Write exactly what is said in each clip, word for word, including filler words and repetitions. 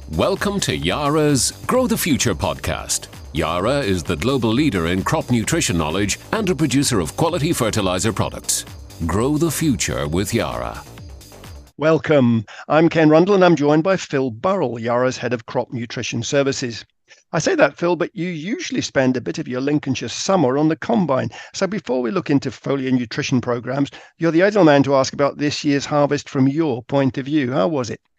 Welcome to Yara's Grow the Future podcast. Yara is the global leader in crop nutrition knowledge and a producer of quality fertilizer products. Grow the future with Yara. Welcome. I'm Ken Rundle and I'm joined by Phil Burrell, Yara's Head of Crop Nutrition Services. I say that, Phil, but you usually spend a bit of your Lincolnshire summer on the combine. So before we look into foliar nutrition programs, you're the ideal man to ask about this year's harvest from your point of view. How was it?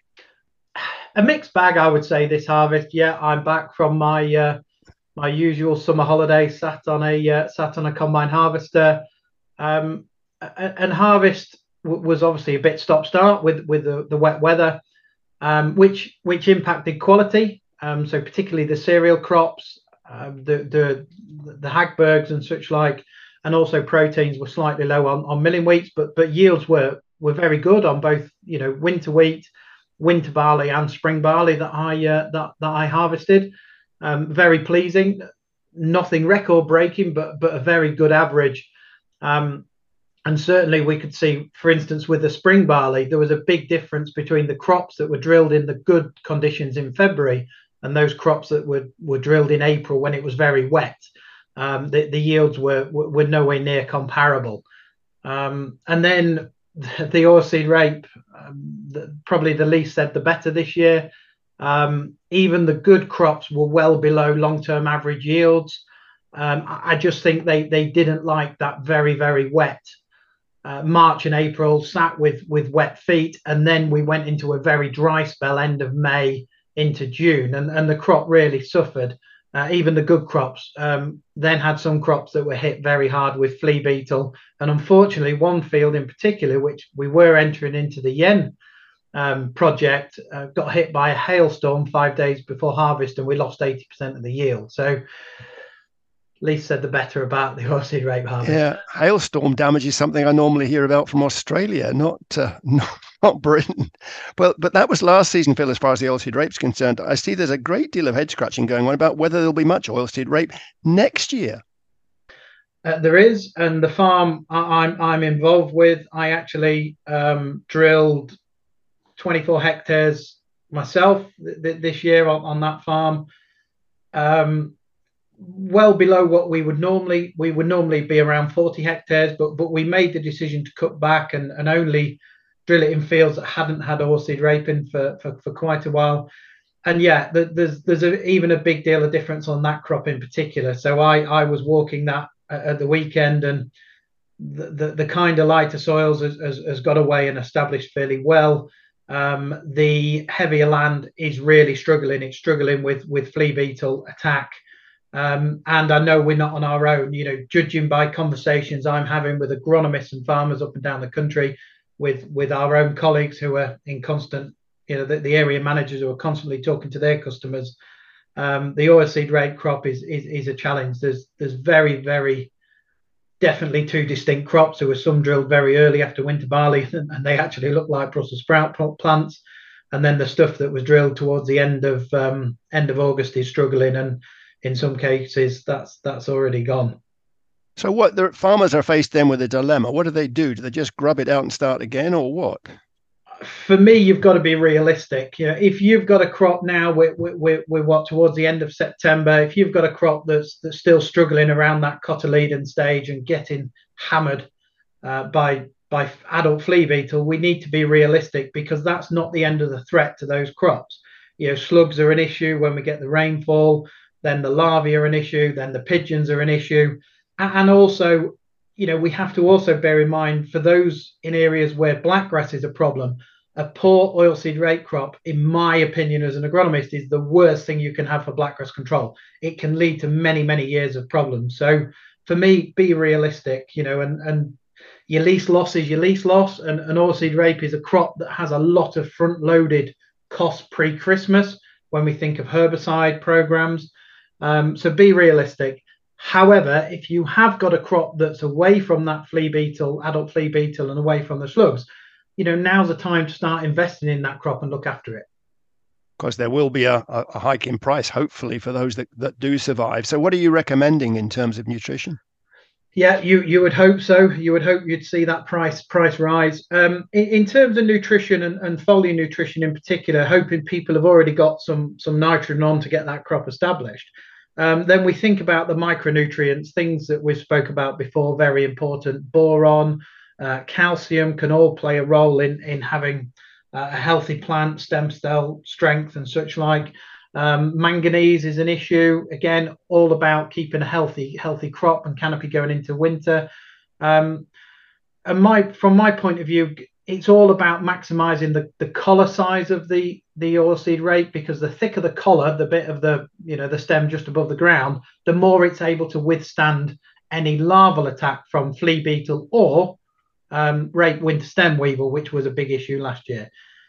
A mixed bag, I would say, this harvest. Yeah, I'm back from my uh, my usual summer holiday, sat on a uh, sat on a combine harvester, um, and harvest w- was obviously a bit stop-start with with the, the wet weather, um, which which impacted quality. Um, so particularly the cereal crops, uh, the the the Hagbergs and such like, and also proteins were slightly low on, on milling wheats, but but yields were were very good on both, you know, winter wheat, winter barley and spring barley that I uh, that that I harvested. Um, very pleasing, nothing record breaking, but but a very good average. Um, and certainly we could see, for instance, with the spring barley, there was a big difference between the crops that were drilled in the good conditions in February and those crops that were were drilled in April when it was very wet. Um, the, the yields were were nowhere near comparable. Um, and then the oilseed rape, um, the, probably the least said the better this year. Um, even the good crops were well below long-term average yields. Um, I, I just think they they didn't like that very, very wet uh, March and April, sat with, with wet feet, and then we went into a very dry spell end of May into June, and, and the crop really suffered. Uh, even the good crops um, then had some crops that were hit very hard with flea beetle. And unfortunately, one field in particular, which we were entering into the Yen um, project, uh, got hit by a hailstorm five days before harvest, and we lost eighty percent of the yield. So least said the better about the oilseed rape harvest. Yeah, hailstorm damage is something I normally hear about from Australia, not uh, not, not Britain. Well, but that was last season, Phil, as far as the oilseed rape's concerned. I see there's a great deal of head scratching going on about whether there'll be much oilseed rape next year. Uh, there is, and the farm I, I'm I'm involved with, I actually um, drilled twenty-four hectares myself th- th- this year on, on that farm. Um, well below what we would normally we would normally be around forty hectares, but but we made the decision to cut back and, and only drill it in fields that hadn't had oilseed raping for, for for quite a while. And yeah, there's there's a, even a big deal of difference on that crop in particular. So I I was walking that at the weekend, and the the, the kind of lighter soils has, has, has got away and established fairly well. Um, the heavier land is really struggling. It's struggling with with flea beetle attack. Um, and I know we're not on our own, you know, judging by conversations I'm having with agronomists and farmers up and down the country, with with our own colleagues who are in constant, you know, the, the area managers who are constantly talking to their customers. Um, the oilseed rape crop is, is is a challenge. There's there's very, very definitely two distinct crops. There were some drilled very early after winter barley, and they actually look like Brussels sprout plants. And then the stuff that was drilled towards the end of um, end of August is struggling, and in some cases, that's that's already gone. So what the farmers are faced then with a dilemma. What do they do? Do they just grub it out and start again, or what? For me, you've got to be realistic. You know, if you've got a crop now, we're, we're, we're what towards the end of September. If you've got a crop that's that's still struggling around that cotyledon stage and getting hammered uh, by by adult flea beetle, we need to be realistic, because that's not the end of the threat to those crops. You know, slugs are an issue when we get the rainfall. Then the larvae are an issue, then the pigeons are an issue. And also, you know, we have to also bear in mind, for those in areas where blackgrass is a problem, a poor oilseed rape crop, in my opinion as an agronomist, is the worst thing you can have for blackgrass control. It can lead to many, many years of problems. So for me, be realistic, you know, and, and your least loss is your least loss. And, and oilseed rape is a crop that has a lot of front-loaded costs pre-Christmas when we think of herbicide programs. Um, so be realistic. However, if you have got a crop that's away from that flea beetle, adult flea beetle, and away from the slugs, you know, now's the time to start investing in that crop and look after it. Of course, there will be a, a hike in price, hopefully, for those that, that do survive. So what are you recommending in terms of nutrition? Yeah, you you would hope so. You would hope you'd see that price price rise. Um, in, in terms of nutrition and, and foliar nutrition in particular, hoping people have already got some some nitrogen on to get that crop established. Um, then we think about the micronutrients, things that we spoke about before, very important. Boron, uh, calcium can all play a role in in having uh, a healthy plant, stem cell strength, and such like. Um, manganese is an issue. Again, all about keeping a healthy, healthy crop and canopy going into winter. Um, and my, from my point of view, it's all about maximizing the, the collar size of the the oilseed rape, because the thicker the collar, the bit of the you know the stem just above the ground, the more it's able to withstand any larval attack from flea beetle or um, rape winter stem weevil, which was a big issue last year.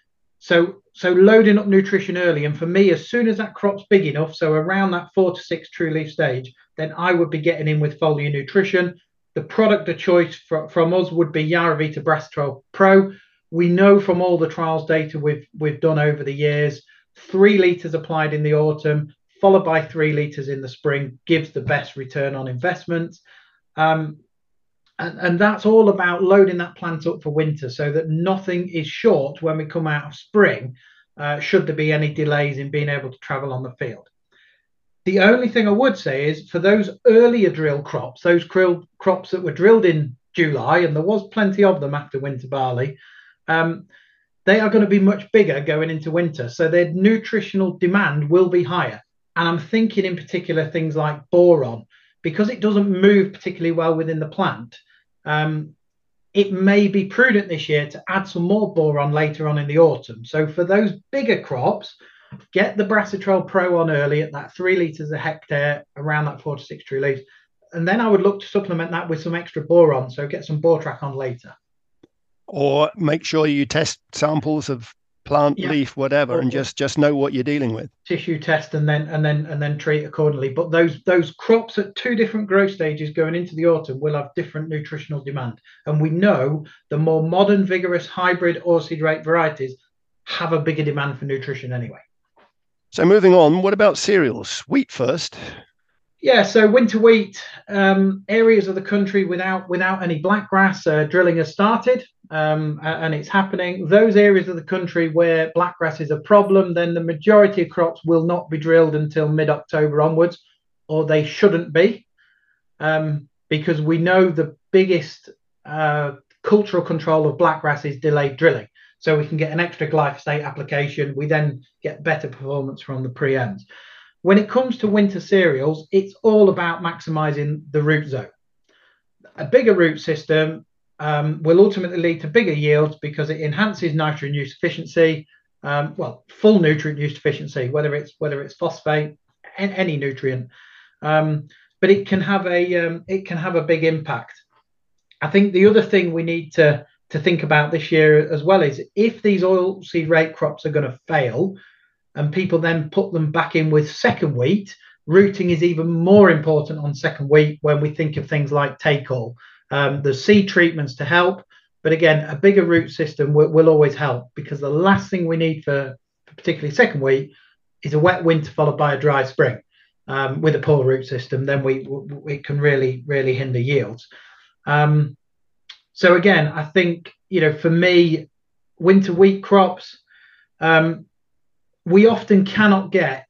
So, so loading up nutrition early, and for me, as soon as that crop's big enough, so around that four to six true leaf stage, then I would be getting in with foliar nutrition. The product of choice for, from us would be YaraVita Bracitral Pro. We know from all the trials data we've we've done over the years, three litres applied in the autumn, followed by three litres in the spring, gives the best return on investment. Um, and, and that's all about loading that plant up for winter so that nothing is short when we come out of spring, uh, should there be any delays in being able to travel on the field. The only thing I would say is for those earlier drill crops, those krill crops that were drilled in July, and there was plenty of them after winter barley, um, they are going to be much bigger going into winter. So their nutritional demand will be higher. And I'm thinking in particular things like boron, because it doesn't move particularly well within the plant. Um, it may be prudent this year to add some more boron later on in the autumn. So for those bigger crops, get the Bracitral Pro on early at that three litres a hectare, around that four to six true leaves. And then I would look to supplement that with some extra boron. So get some Bortrac on later. Or make sure you test samples of plant, yeah. leaf, whatever, or, and just just know what you're dealing with. Tissue test and then and then and then treat accordingly. But those those crops at two different growth stages going into the autumn will have different nutritional demand. And we know the more modern, vigorous hybrid oilseed rape varieties have a bigger demand for nutrition anyway. So moving on, what about cereals? Wheat first. Yeah, so winter wheat, um, areas of the country without without any blackgrass, uh, drilling has started, um, and it's happening. Those areas of the country where blackgrass is a problem, then the majority of crops will not be drilled until mid-October onwards, or they shouldn't be, um, because we know the biggest uh, cultural control of blackgrass is delayed drilling. So we can get an extra glyphosate application. We then get better performance from the preems. When it comes to winter cereals, it's all about maximizing the root zone. A bigger root system um, will ultimately lead to bigger yields because it enhances nitrogen use efficiency, um, well, full nutrient use efficiency, whether it's whether it's phosphate, any nutrient, um, but it can have a um, it can have a big impact. I think the other thing we need to to think about this year as well is if these oilseed rape crops are going to fail, and people then put them back in with second wheat, rooting is even more important on second wheat when we think of things like take-all. Um, there's seed treatments to help, but again, a bigger root system will, will always help, because the last thing we need for, for particularly second wheat is a wet winter followed by a dry spring. Um, with a poor root system, then we, we it can really, really hinder yields. Um, so again, I think, you know, for me, winter wheat crops, um, we often cannot get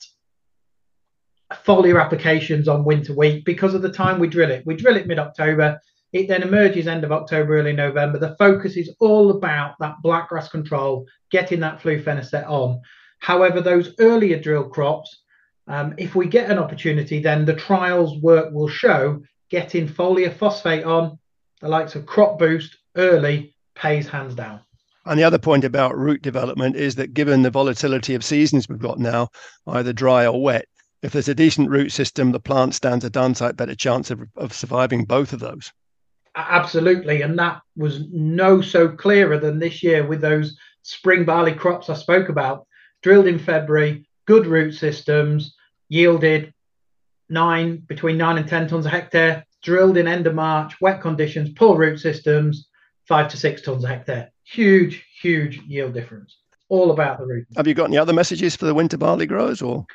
foliar applications on winter wheat because of the time we drill it. We drill it mid-October. It then emerges end of October, early November. The focus is all about that blackgrass control, getting that flufenicet on. However, those earlier drill crops, um, if we get an opportunity, then the trials work will show getting foliar phosphate on, the likes of Crop Boost early, pays hands down. And the other point about root development is that given the volatility of seasons we've got now, either dry or wet, if there's a decent root system, the plant stands a darn sight better chance of, of surviving both of those. Absolutely. And that was no so clearer than this year with those spring barley crops I spoke about. Drilled in February, good root systems, yielded nine, between nine and ten tons a hectare. Drilled in end of March, wet conditions, poor root systems, five to six tons a hectare. Huge, huge yield difference. All about the root. Have you got any other messages for the winter barley growers? Or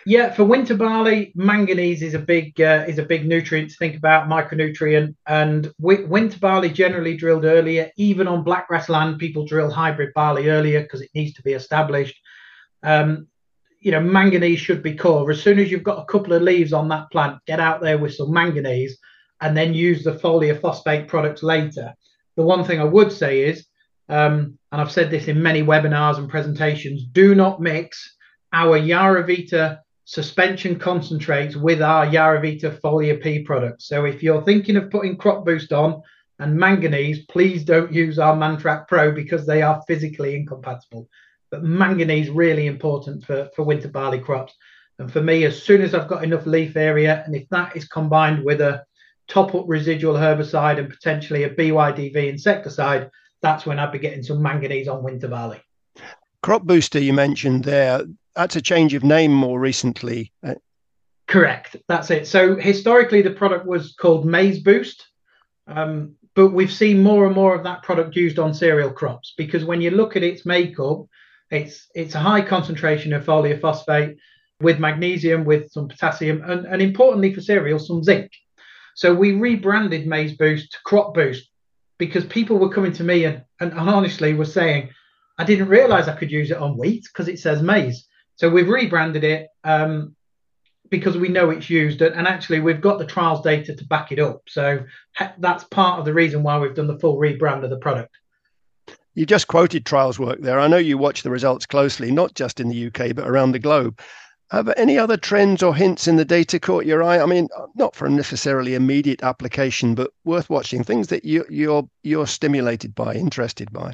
Yeah, for winter barley, manganese is a big uh, is a big nutrient to think about, micronutrient. And wi- winter barley generally drilled earlier. Even on blackgrass land, people drill hybrid barley earlier because it needs to be established. Um, you know, manganese should be core. As soon as you've got a couple of leaves on that plant, get out there with some manganese, and then use the foliar phosphate products later. The one thing I would say is, um, and I've said this in many webinars and presentations, do not mix our Yaravita suspension concentrates with our Yaravita Foliar P products. So if you're thinking of putting Crop Boost on and manganese, please don't use our Mantrac Pro because they are physically incompatible. But manganese really important for, for winter barley crops. And for me, as soon as I've got enough leaf area, and if that is combined with a top-up residual herbicide and potentially a B Y D V insecticide, that's when I'd be getting some manganese on winter barley. Crop Booster you mentioned there, that's a change of name more recently. Correct, that's it. So historically the product was called Maize Boost, um, but we've seen more and more of that product used on cereal crops because when you look at its makeup, it's it's a high concentration of foliar phosphate with magnesium, with some potassium, and, and importantly for cereals, some zinc. So we rebranded Maize Boost to Crop Boost because people were coming to me and, and, and honestly were saying, I didn't realize I could use it on wheat because it says maize. So we've rebranded it um, because we know it's used. And actually, we've got the trials data to back it up. So that's part of the reason why we've done the full rebrand of the product. You just quoted trials work there. I know you watch the results closely, not just in the U K, but around the globe. Have any other trends or hints in the data caught your eye? I mean, not for necessarily immediate application, but worth watching, things that you, you're you're stimulated by, interested by.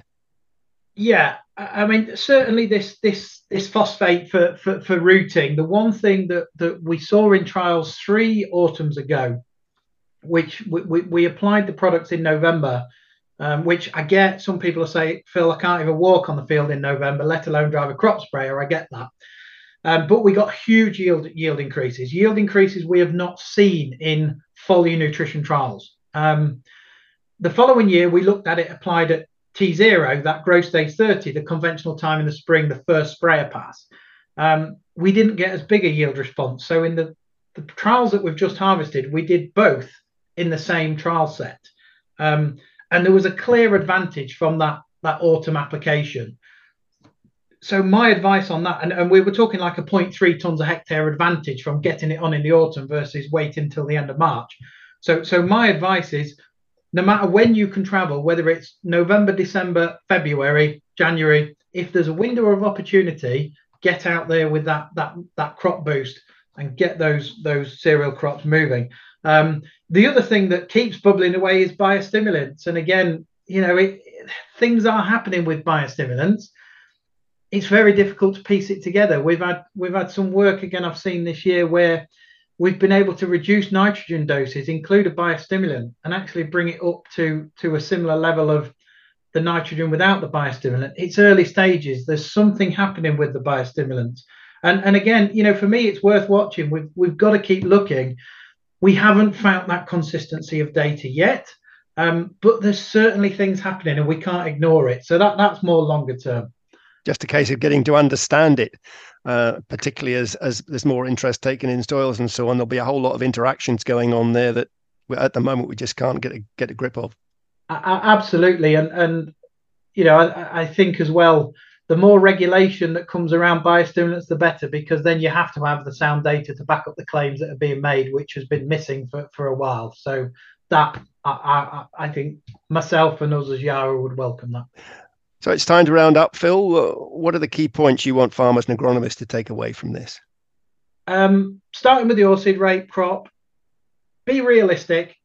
Yeah, I mean, certainly this this this phosphate for, for, for rooting. The one thing that, that we saw in trials three autumns ago, which we, we, we applied the products in November, um, which I get some people are saying, Phil, I can't even walk on the field in November, let alone drive a crop sprayer. I get that. Um, but we got huge yield yield increases, yield increases we have not seen in foliar nutrition trials. Um, the following year, we looked at it applied at T zero, that growth stage thirty, the conventional time in the spring, the first sprayer pass. Um, we didn't get as big a yield response. So in the, the trials that we've just harvested, we did both in the same trial set. Um, and there was a clear advantage from that, that autumn application. So my advice on that, and, and we were talking like a zero point three tons a hectare advantage from getting it on in the autumn versus waiting until the end of March. So, so my advice is, no matter when you can travel, whether it's November, December, February, January, if there's a window of opportunity, get out there with that that that crop boost and get those those cereal crops moving. Um, the other thing that keeps bubbling away is biostimulants, and again, you know, it, things are happening with biostimulants. It's very difficult to piece it together. We've had we've had some work again I've seen this year where we've been able to reduce nitrogen doses, include a biostimulant, and actually bring it up to, to a similar level of the nitrogen without the biostimulant. It's early stages. There's something happening with the biostimulants. And, and again, you know, for me, it's worth watching. We've, we've got to keep looking. We haven't found that consistency of data yet, um, but there's certainly things happening and we can't ignore it. So that, that's more longer term. Just a case of getting to understand it. Uh, particularly as as there's more interest taken in soils and so on, there'll be a whole lot of interactions going on there that at the moment we just can't get a, get a grip of. Uh, absolutely, and and you know I, I think as well, the more regulation that comes around biostimulants, the better, because then you have to have the sound data to back up the claims that are being made, which has been missing for, for a while. So that I, I I think myself and us as Yara would welcome that. So it's time to round up, Phil. What are the key points you want farmers and agronomists to take away from this? Um, starting with the oilseed rape crop, be realistic.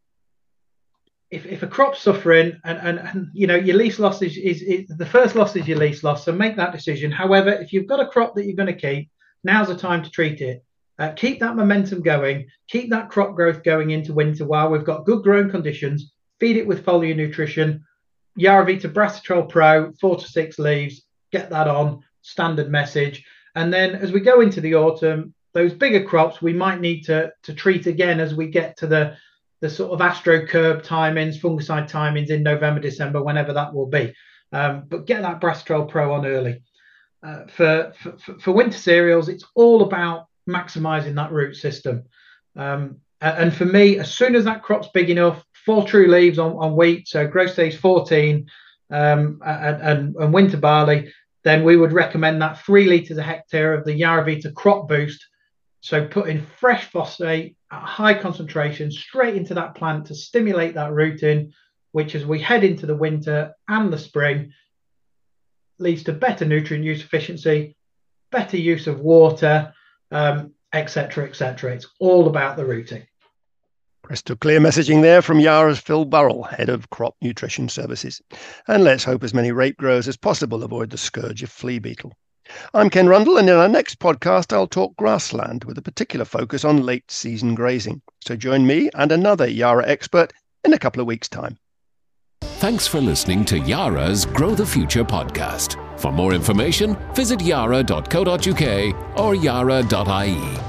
If, if a crop's suffering and, and, and you know your least loss is, is, is the first loss is your least loss, so make that decision. However, if you've got a crop that you're going to keep, now's the time to treat it. Uh, keep that momentum going, keep that crop growth going into winter while we've got good growing conditions. Feed it with foliar nutrition. Yaravita Brassitrol Pro, four to six leaves, get that on, standard message. And then as we go into the autumn, those bigger crops we might need to, to treat again as we get to the, the sort of AstroCurb timings, fungicide timings in November, December, whenever that will be. Um, but get that Brassitrol Pro on early. Uh, for, for, for winter cereals, it's all about maximising that root system. Um, and for me, as soon as that crop's big enough, full true leaves on, on wheat, so growth stage fourteen um, and, and, and winter barley, then we would recommend that three litres a hectare of the YaraVita Crop Boost. So putting fresh phosphate at high concentration straight into that plant to stimulate that rooting, which as we head into the winter and the spring leads to better nutrient use efficiency, better use of water, um, et cetera, et cetera. It's all about the rooting. Crystal clear messaging there from Yara's Phil Burrell, Head of Crop Nutrition Services. And let's hope as many rape growers as possible avoid the scourge of flea beetle. I'm Ken Rundle, and in our next podcast, I'll talk grassland with a particular focus on late season grazing. So join me and another Yara expert in a couple of weeks' time. Thanks for listening to Yara's Grow the Future podcast. For more information, visit yara dot co dot uk or yara dot I E.